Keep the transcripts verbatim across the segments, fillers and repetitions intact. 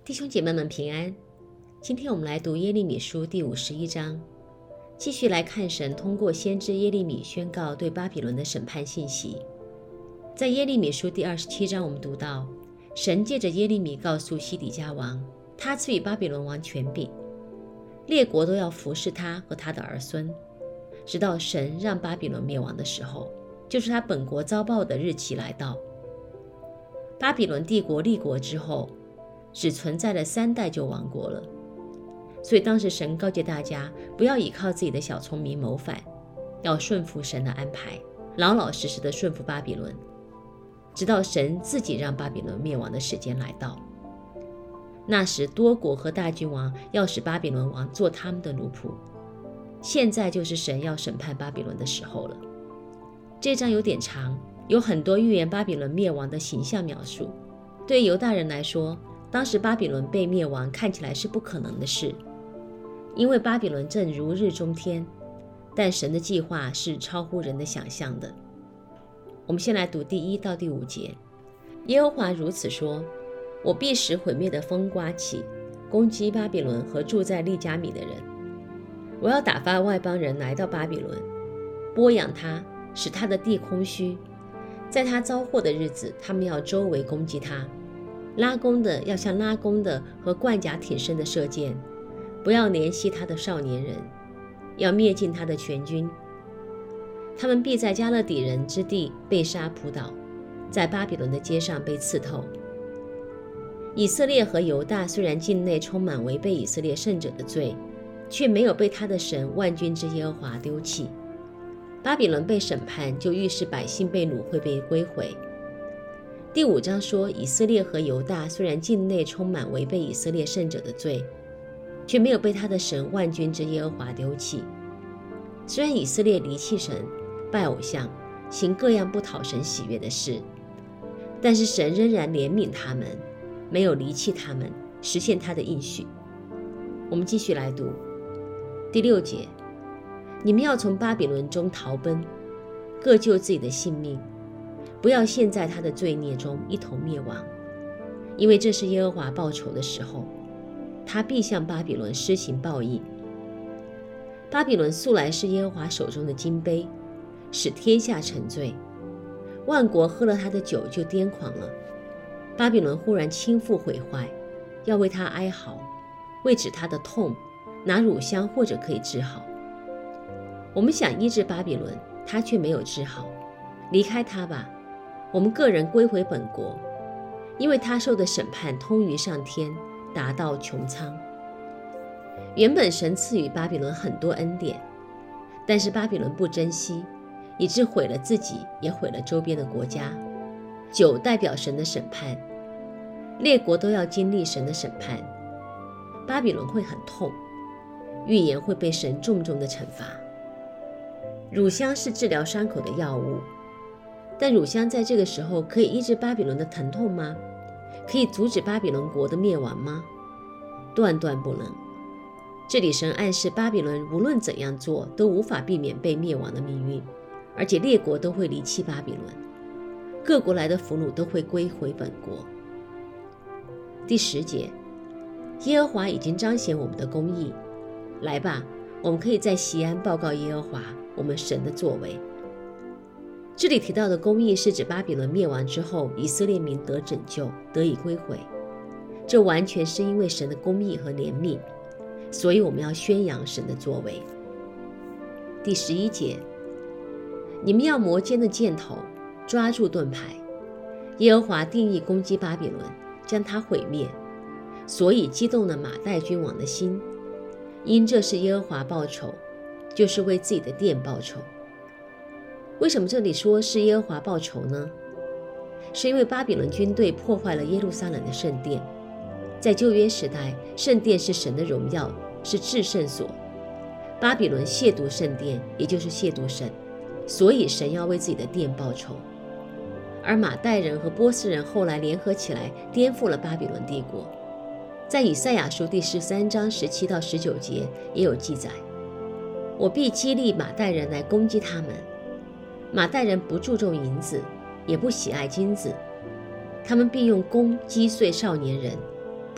弟兄姐妹们平安，今天我们来读耶利米书第五十一章，继续来看神通过先知耶利米宣告对巴比伦的审判信息。在耶利米书第二十七章，我们读到神借着耶利米告诉西底家王，他赐予巴比伦王权柄，列国都要服侍他和他的儿孙，直到神让巴比伦灭亡的时候，就是他本国遭报的日期来到。巴比伦帝国立国之后，只存在了三代就亡国了，所以当时神告诫大家不要依靠自己的小聪明谋反，要顺服神的安排，老老实实的顺服巴比伦，直到神自己让巴比伦灭亡的时间来到。那时多国和大君王要使巴比伦王做他们的奴仆，现在就是神要审判巴比伦的时候了。这章有点长，有很多预言巴比伦灭亡的形象描述。对犹大人来说，当时巴比伦被灭亡看起来是不可能的事，因为巴比伦正如日中天，但神的计划是超乎人的想象的。我们先来读第一到第五节。耶和华如此说，我必使毁灭的风刮起，攻击巴比伦和住在利加米的人。我要打发外邦人来到巴比伦，剥养他，使他的地空虚。在他遭祸的日子，他们要周围攻击他。拉弓的要像拉弓的和冠甲挺身的射箭，不要怜惜他的少年人，要灭尽他的全军。他们必在加勒底人之地被杀扑倒，在巴比伦的街上被刺透。以色列和犹大虽然境内充满违背以色列圣者的罪，却没有被他的神万军之耶和华丢弃。巴比伦被审判，就预示百姓被掳会被归回。第五章说，以色列和犹大虽然境内充满违背以色列圣者的罪，却没有被他的神万军之耶和华丢弃。虽然以色列离弃神，拜偶像，行各样不讨神喜悦的事，但是神仍然怜悯他们，没有离弃他们，实现他的应许。我们继续来读第六节，你们要从巴比伦中逃奔，各救自己的性命，不要陷在他的罪孽中一同灭亡，因为这是耶和华报仇的时候，他必向巴比伦施行报应。巴比伦素来是耶和华手中的金杯，使天下沉醉，万国喝了他的酒就癫狂了。巴比伦忽然倾覆毁坏，要为他哀嚎，为止他的痛，拿乳香或者可以治好。我们想医治巴比伦，他却没有治好，离开他吧，我们个人归回本国，因为他受的审判通于上天，达到穹苍。原本神赐予巴比伦很多恩典，但是巴比伦不珍惜，以致毁了自己，也毁了周边的国家。酒代表神的审判，列国都要经历神的审判，巴比伦会很痛，预言会被神重重的惩罚。乳香是治疗伤口的药物，但乳香在这个时候可以医治巴比伦的疼痛吗？可以阻止巴比伦国的灭亡吗？断断不能。这里神暗示巴比伦无论怎样做都无法避免被灭亡的命运，而且列国都会离弃巴比伦，各国来的俘虏都会归回本国。第十节，耶和华已经彰显我们的公义，来吧，我们可以在锡安报告耶和华我们神的作为。这里提到的公义是指巴比伦灭亡之后，以色列民得拯救，得以归回，这完全是因为神的公义和怜悯，所以我们要宣扬神的作为。第十一节，你们要磨尖的箭头，抓住盾牌，耶和华定义攻击巴比伦，将他毁灭，所以激动了马代君王的心，因这是耶和华报仇，就是为自己的殿报仇。为什么这里说是耶和华报仇呢？是因为巴比伦军队破坏了耶路撒冷的圣殿。在旧约时代，圣殿是神的荣耀，是至圣所。巴比伦亵渎圣殿，也就是亵渎神，所以神要为自己的殿报仇。而马代人和波斯人后来联合起来，颠覆了巴比伦帝国。在以赛亚书第十三章十七到十九节也有记载，我必激励马代人来攻击他们。马代人不注重银子，也不喜爱金子，他们必用弓击碎少年人，不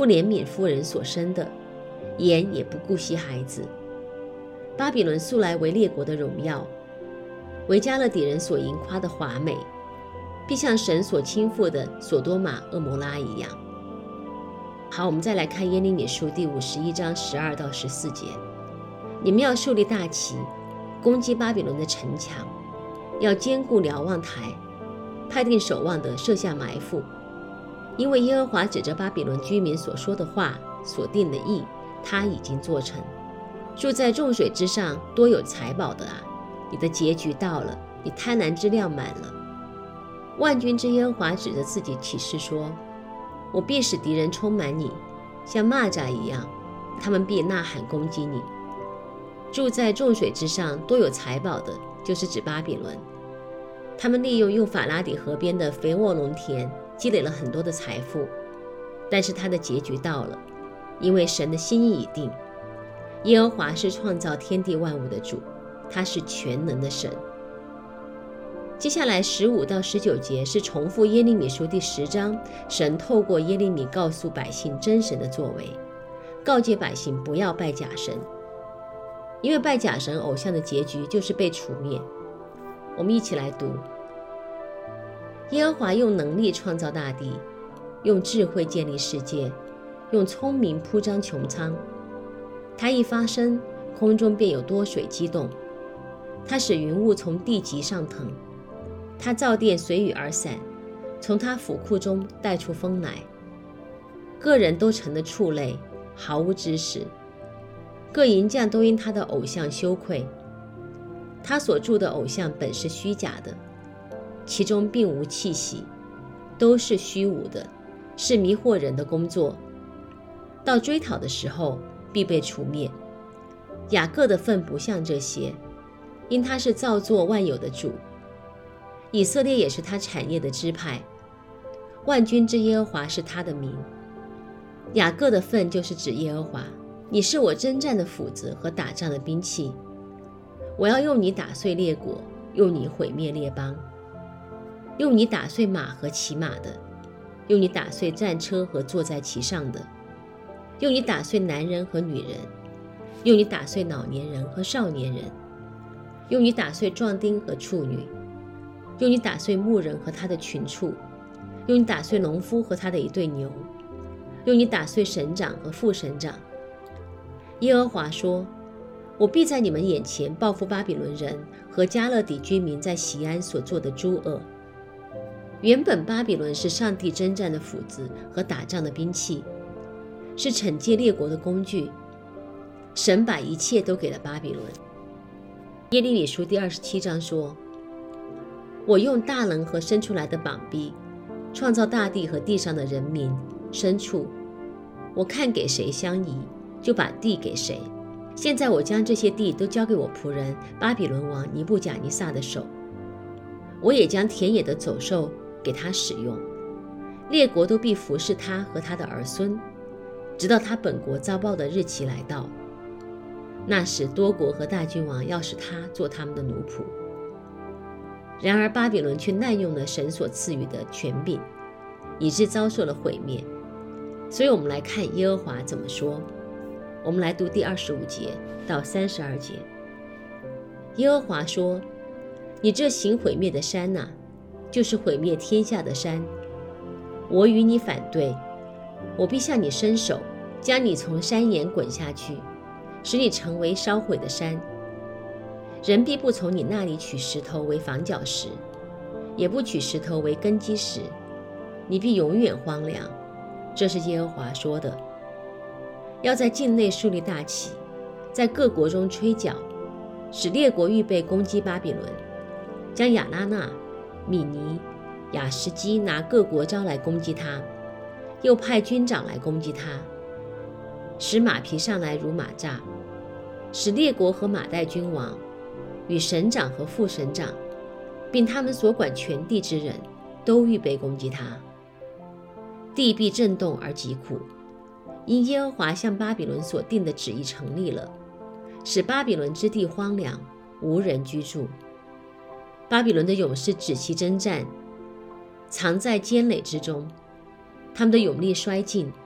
不怜悯妇人所生的，眼也不顾惜孩子。巴比伦素来为列国的荣耀，为加勒底人所盈夸的华美，必像神所倾覆的索多玛、蛾摩拉一样。好，我们再来看耶利米书第五十一章十二到十四节。你们要树立大旗，攻击巴比伦的城墙，要坚固瞭望台，派定守望的设下埋伏。因为耶和华指着巴比伦居民所说的话，所定的意，他已经做成。住在众水之上多有财宝的啊，你的结局到了，你贪婪之量满了。万军之耶和华指着自己起誓说，我必使敌人充满你，像蚂蚱一样，他们必呐喊攻击你。住在众水之上多有财宝的，就是指巴比伦。他们利用幼法拉底河边的肥沃农田，积累了很多的财富。但是他的结局到了，因为神的心意已定。耶和华是创造天地万物的主，他是全能的神。接下来十五到十九节是重复耶利米书第十章，神透过耶利米告诉百姓真神的作为，告诫百姓不要拜假神，因为拜假神偶像的结局就是被除灭。我们一起来读。耶和华用能力创造大地，用智慧建立世界，用聪明铺张穹苍。他一发声，空中便有多水激动。他使云雾从地极上腾，他造电随雨而散，从他府库中带出风来。个人都成了畜类，毫无知识。各银匠都因他的偶像羞愧。他所铸的偶像本是虚假的，其中并无气息，都是虚无的，是迷惑人的工作。到追讨的时候，必被除灭。雅各的份不像这些，因他是造作万有的主。以色列也是他产业的支派，万军之耶和华是他的名。雅各的份就是指耶和华，你是我征战的斧子和打仗的兵器。我要用你打碎列国，用你毁灭列邦，用你打碎马和骑马的，用你打碎战车和坐在其上的，用你打碎男人和女人，用你打碎老年人和少年人，用你打碎壮丁和处女，用你打碎牧人和他的群畜，用你打碎农夫和他的一对牛，用你打碎省长和副省长。耶和华说，我必在你们眼前报复巴比伦人和加勒底居民在锡安所做的诸恶。原本巴比伦是上帝征战的斧子和打仗的兵器，是惩戒列国的工具。神把一切都给了巴比伦。耶利米书第二十七章说，我用大能和伸出来的膀臂创造大地和地上的人民牲畜，我看给谁相宜，就把地给谁。现在我将这些地都交给我仆人巴比伦王尼布甲尼撒的手，我也将田野的走兽给他使用，列国都必服侍他和他的儿孙，直到他本国遭报的日期来到。那时多国和大君王要使他做他们的奴仆。然而巴比伦却滥用了神所赐予的权柄，以致遭受了毁灭。所以我们来看耶和华怎么说。我们来读第二十五节到三十二节。耶和华说，你这行毁灭的山哪、啊，就是毁灭天下的山。我与你反对，我必向你伸手，将你从山岩滚下去，使你成为烧毁的山。人必不从你那里取石头为房角石，也不取石头为根基石，你必永远荒凉。这是耶和华说的。要在境内树立大旗，在各国中吹角，使列国预备攻击巴比伦，将亚拉纳、米尼、亚什基拿各国招来攻击他，又派军长来攻击他，使马匹上来如马蚱，使列国和马代君王与省长和副省长，并他们所管全地之人都预备攻击他。地必震动而疾苦，因耶和华向巴比伦所定的旨意成立了，使巴比伦之地荒凉，无人居住。巴比伦的勇士止息征战，藏在坚垒之中，他们的勇力衰尽，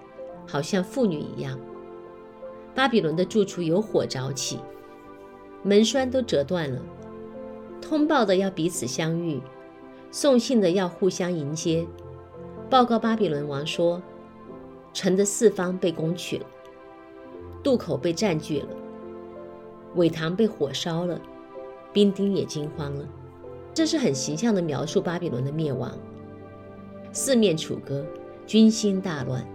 好像妇女一样。巴比伦的住处有火着起，门栓都折断了。通报的要彼此相遇，送信的要互相迎接，报告巴比伦王说，城的四方被攻取了，渡口被占据了，苇塘被火烧了，兵丁也惊慌了。这是很形象地描述巴比伦的灭亡，四面楚歌，军心大乱。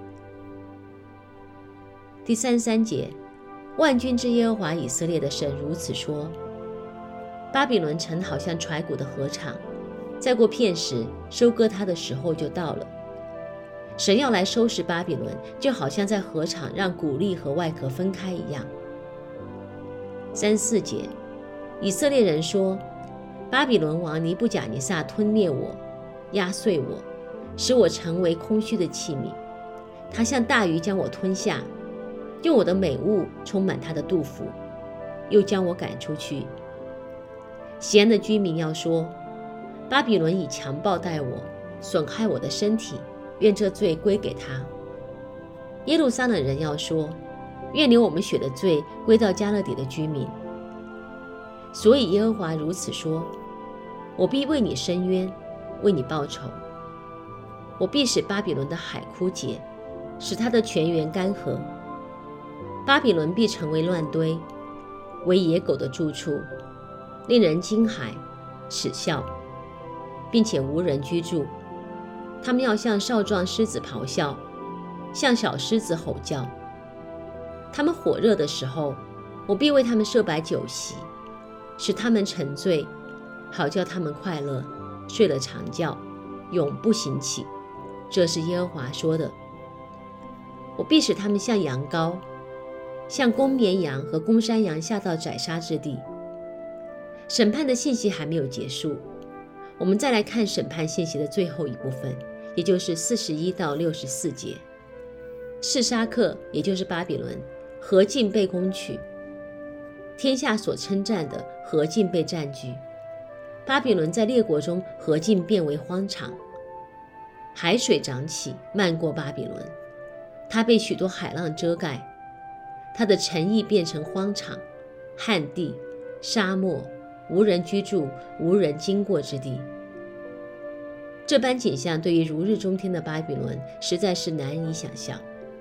第三十三节，万军之耶和华以色列的神如此说，巴比伦城好像揣谷的禾场，再过片时，收割它的时候就到了。神要来收拾巴比伦，就好像在禾场让谷粒和外壳分开一样。三十四节，以色列人说，巴比伦王尼布甲尼撒吞灭我，压碎我，使我成为空虚的器皿。他像大鱼将我吞下，用我的美物充满他的肚腹，又将我赶出去。西安的居民要说，巴比伦以强暴待我，损害我的身体，愿这罪归给他。耶路撒冷人要说，愿流我们血的罪归到迦勒底的居民。所以耶和华如此说，我必为你伸冤，为你报仇。我必使巴比伦的海枯竭，使它的泉源干涸。巴比伦必成为乱堆，为野狗的住处，令人惊骇耻笑，并且无人居住。他们要像少壮狮子咆哮，像小狮子吼叫。他们火热的时候，我必为他们设摆酒席，使他们沉醉，好叫他们快乐，睡了长觉，永不醒起。这是耶和华说的。我必使他们像羊羔，像公绵羊和公山羊下到宰杀之地。审判的信息还没有结束，我们再来看审判信息的最后一部分，也就是四十一到六十四节。示沙克，也就是巴比伦，何尽被攻取，天下所称赞的何尽被占据。巴比伦在列国中何尽变为荒场，海水涨起，漫过巴比伦，它被许多海浪遮盖，它的城邑变成荒场、旱地、沙漠，无人居住，无人经过之地。这般景象对于如日中天的巴比伦实在是难以想象。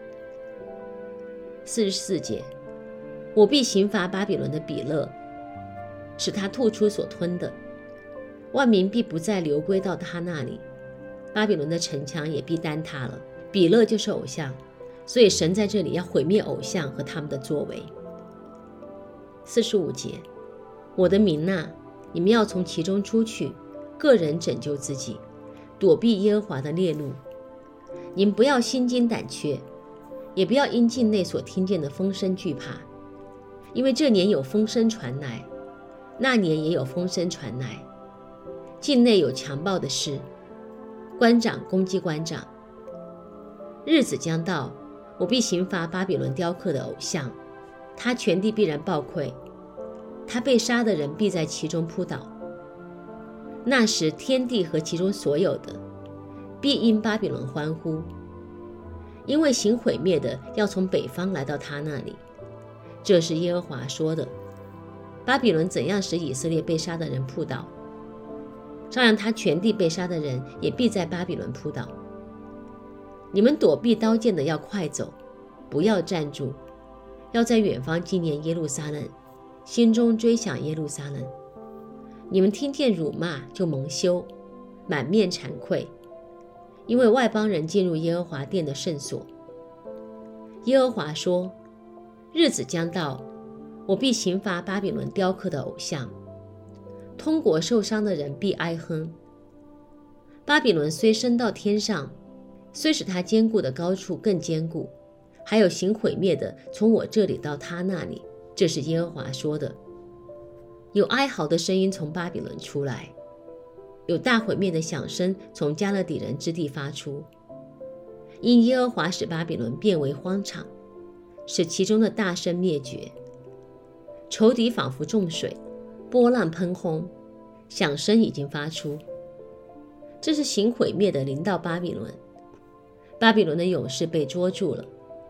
四十四节，我必刑罚巴比伦的比勒，使他吐出所吞的，万民必不再流归到他那里，巴比伦的城墙也必坍塌了。比勒就是偶像，所以神在这里要毁灭偶像和他们的作为。四十五节，我的民哪，你们要从其中出去，个人拯救自己，躲避耶和华的烈怒。你们不要心惊胆怯，也不要因境内所听见的风声惧怕，因为这年有风声传来，那年也有风声传来，境内有强暴的事，官长攻击官长。日子将到，我必刑罚巴比伦雕刻的偶像，他全地必然暴溃，他被杀的人必在其中扑倒。那时天地和其中所有的必因巴比伦欢呼，因为行毁灭的要从北方来到他那里。这是耶和华说的。巴比伦怎样使以色列被杀的人扑倒，照样他全地被杀的人也必在巴比伦扑倒。你们躲避刀剑的要快走，不要站住，要在远方纪念耶路撒冷，心中追想耶路撒冷。你们听见辱骂就蒙羞，满面惭愧，因为外邦人进入耶和华殿的圣所。耶和华说，日子将到，我必刑罚巴比伦雕刻的偶像，通国受伤的人必哀哼。巴比伦虽升到天上，虽使他坚固的高处更坚固，还有行毁灭的从我这里到他那里。这是耶和华说的。有哀嚎的声音从巴比伦出来，有大毁灭的响声从迦勒底人之地发出。因耶和华使巴比伦变为荒场，使其中的大声灭绝。仇敌仿佛重水，波浪喷轰，响声已经发出。这是行毁灭的临到巴比伦，巴比伦的勇士被捉住了，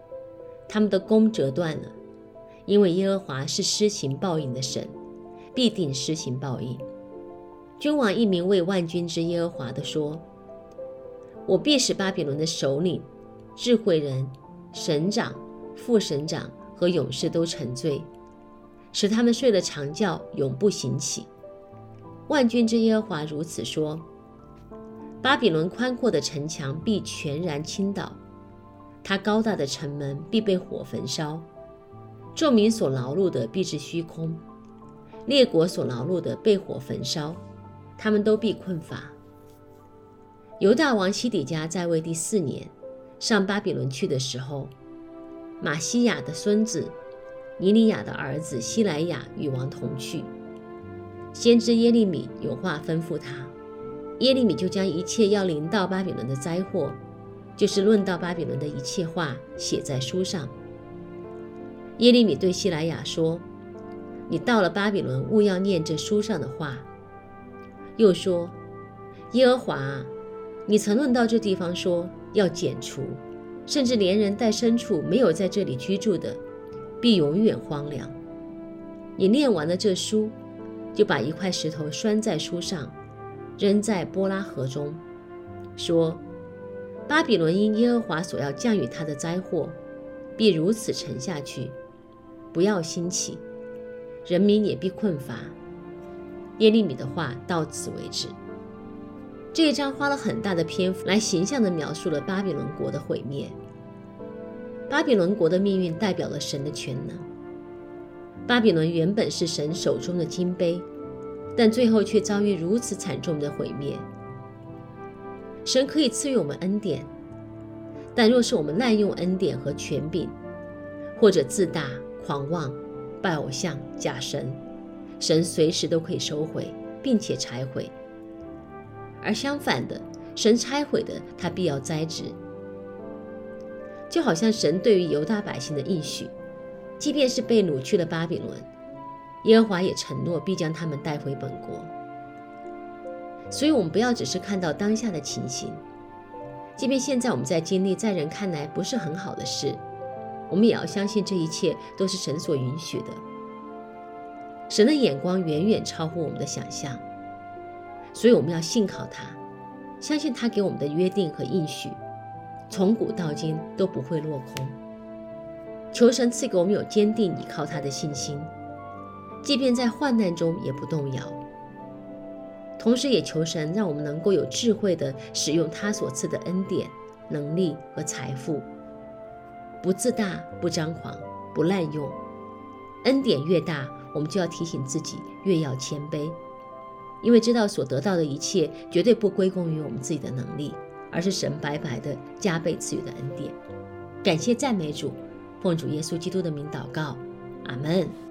他们的弓折断了，因为耶和华是施行报应的神，必定施行报应。君王一名为万军之耶和华的说：我必使巴比伦的首领、智慧人、省长、副省长和勇士都沉醉，使他们睡了长觉，永不醒起。万军之耶和华如此说：巴比伦宽阔的城墙必全然倾倒，它高大的城门必被火焚烧，众民所劳碌的必是虚空，列国所劳碌的被火焚烧，他们都必困乏。犹大王西底家在位第四年，上巴比伦去的时候，马西亚的孙子尼利亚的儿子西莱亚与王同去。先知耶利米有话吩咐他，耶利米就将一切要临到巴比伦的灾祸，就是论到巴比伦的一切话，写在书上。耶利米对西莱亚说：你到了巴比伦，务要念这书上的话。又说：耶和华啊，你曾论到这地方说要剪除，甚至连人带牲畜没有在这里居住的，必永远荒凉。你念完了这书，就把一块石头拴在书上，扔在波拉河中，说：巴比伦因耶和华所要降与他的灾祸，必如此沉下去，不要兴起，人民也必困乏。耶利米的话到此为止。这一章花了很大的篇幅来形象地描述了巴比伦国的毁灭。巴比伦国的命运代表了神的全能。巴比伦原本是神手中的金杯，但最后却遭遇如此惨重的毁灭。神可以赐予我们恩典，但若是我们滥用恩典和权柄，或者自大、狂妄、拜偶像、假神，神随时都可以收回，并且拆毁。而相反的，神拆毁的，他必要栽植。就好像神对于犹大百姓的应许，即便是被掳去了巴比伦，耶和华也承诺必将他们带回本国。所以我们不要只是看到当下的情形，即便现在我们在经历在人看来不是很好的事，我们也要相信这一切都是神所允许的。神的眼光远远超乎我们的想象，所以我们要信靠他，相信他给我们的约定和应许，从古到今都不会落空。求神赐给我们有坚定依靠他的信心，即便在患难中也不动摇。同时也求神让我们能够有智慧地使用他所赐的恩典、能力和财富，不自大、不张狂、不滥用。恩典越大，我们就要提醒自己越要谦卑，因为知道所得到的一切绝对不归功于我们自己的能力，而是神白白的加倍赐予的恩典。感谢赞美主，奉主耶稣基督的名祷告，阿们。